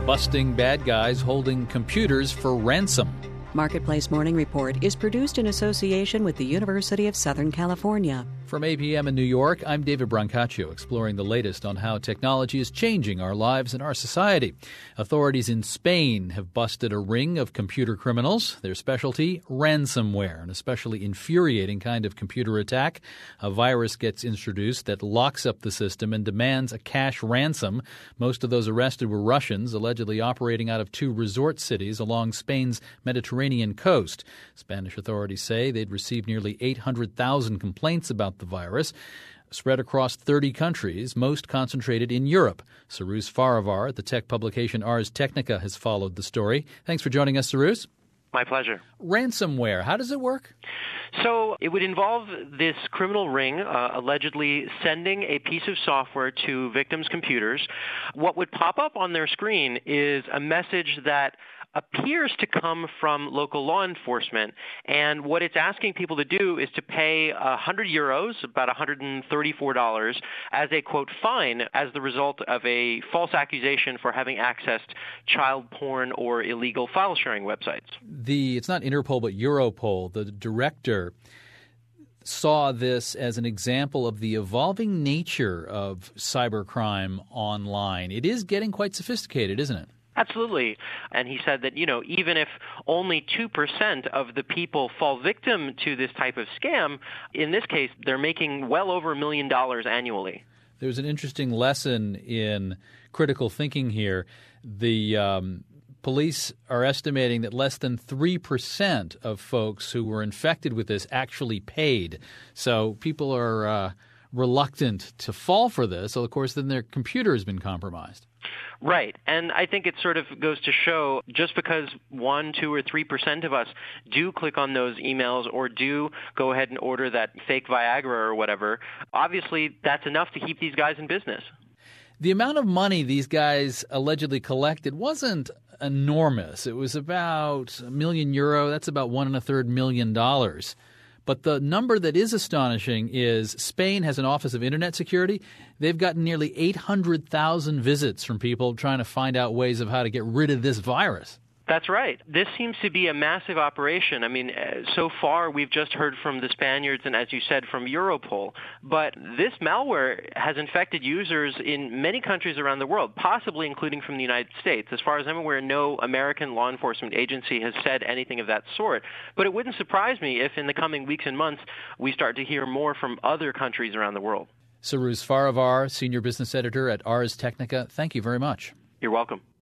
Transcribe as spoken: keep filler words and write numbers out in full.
busting bad guys holding computers for ransom. Marketplace Morning Report is produced in association with the University of Southern California. From A P M in New York, I'm David Brancaccio, exploring the latest on how technology is changing our lives and our society. Authorities in Spain have busted a ring of computer criminals. Their specialty, ransomware, an especially infuriating kind of computer attack. A virus gets introduced that locks up the system and demands a cash ransom. Most of those arrested were Russians, allegedly operating out of two resort cities along Spain's Mediterranean coast. Spanish authorities say they'd received nearly eight hundred thousand complaints about the virus, spread across thirty countries, most concentrated in Europe. Cyrus Farivar at the tech publication Ars Technica has followed the story. Thanks for joining us, Cyrus. My pleasure. Ransomware, how does it work? So it would involve this criminal ring uh, allegedly sending a piece of software to victims' computers. What would pop up on their screen is a message that appears to come from local law enforcement, and what it's asking people to do is to pay one hundred euros, about one hundred thirty-four dollars, as a, quote, fine as the result of a false accusation for having accessed child porn or illegal file-sharing websites. The It's not Interpol, but Europol, the director, saw this as an example of the evolving nature of cybercrime online. It is getting quite sophisticated, isn't it? Absolutely. And he said that, you know, even if only two percent of the people fall victim to this type of scam, in this case, they're making well over a million dollars annually. There's an interesting lesson in critical thinking here. The um, police are estimating that less than three percent of folks who were infected with this actually paid. So people are uh, reluctant to fall for this. So, of course, then their computer has been compromised. Right. And I think it sort of goes to show just because one, two, or three percent of us do click on those emails or do go ahead and order that fake Viagra or whatever, obviously that's enough to keep these guys in business. The amount of money these guys allegedly collected wasn't enormous. It was about a million euro. That's about one and a third million dollars. But the number that is astonishing is Spain has an Office of Internet Security. They've gotten nearly eight hundred thousand visits from people trying to find out ways of how to get rid of this virus. That's right. This seems to be a massive operation. I mean, so far we've just heard from the Spaniards and, as you said, from Europol. But this malware has infected users in many countries around the world, possibly including from the United States. As far as I'm aware, no American law enforcement agency has said anything of that sort. But it wouldn't surprise me if in the coming weeks and months we start to hear more from other countries around the world. Cyrus Farivar, Senior Business Editor at Ars Technica, thank you very much. You're welcome.